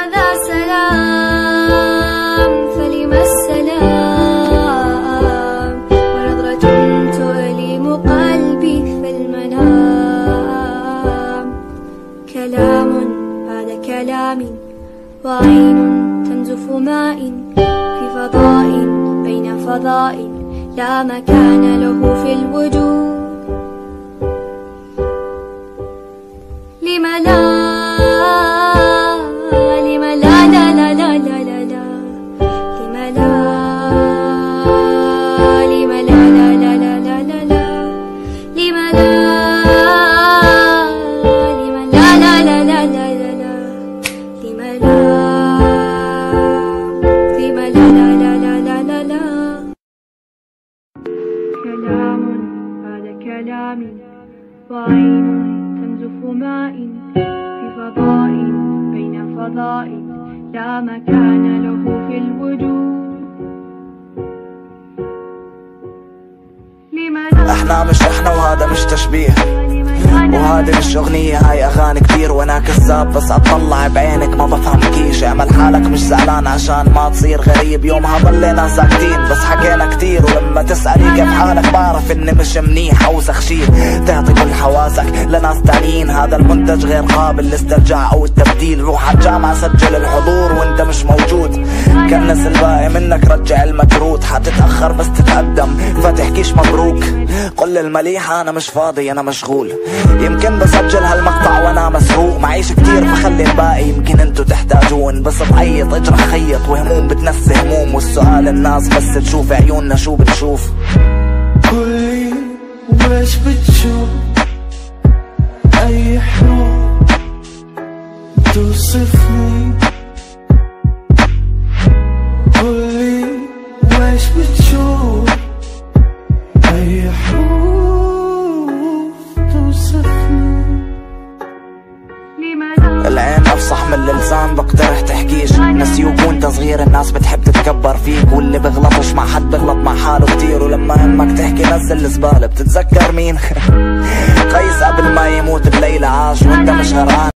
هذا سلام فلم السلام، ونظرة تؤلم قلبي في المنام. كلام بعد كلام، وعين تنزف ماء في فضاء بين فضاء لا مكان له في الوجود. لم لا لم لا لا لا لا لا لا لا لم لا لم لا لا لا لا لا لا لا لم لا لم لا لا لا لا لا لا لا لم لا لم لا لا لا لا لا لا لا. كلام بعد كلام، وعين تنزف ماء في فضاء بين فضاء لا مكان له في الوجود. احنا مش احنا وهذا مش تشبيه، وهذه مش اغنية، هاي اغاني كتير وانا كذاب بس اطلع بعينك ما بفهمكيش. اعمل حالك مش زعلان عشان ما تصير غريب، يومها ضلينا ساكتين بس حكينا كتير. ولما تسألي كيف حالك بعرف اني مش منيح اوسخ شي. تعطي كل حواسك لناس تانيين، هذا المنتج غير قابل للاسترجاع او التبديل. روح عالجامعة سجل الحضور وانت مش موجود، كنس الباقي منك رجع المكروت. حتتأخر بس تتقدم فتحكيش مبروك. قل المليح انا مش فاضي انا مشغول، يمكن بسجل هالمقطع وانا مسروق. معيش كتير فخلي الباقي يمكن انتو تحتاجون. بس بعيط اجرح خيط وهموم بتنسي هموم، والسؤال الناس بس تشوف عيوننا شو بتشوف. قولي ويش بتشوف، اي حروف توصفني. قولي ويش بتشوف، اي حروف توصفني. العين افصح من اللسان بقترح تحكيش. نسيوك وانت صغير الناس بتحب تتكبر فيك، واللي بغلطش مع حد بغلط مع حاله كتير. ولما همك تحكي نزل الزبالة بتتذكر مين؟ قيس قبل ما يموت بليلة عاش وانت مش غرقان.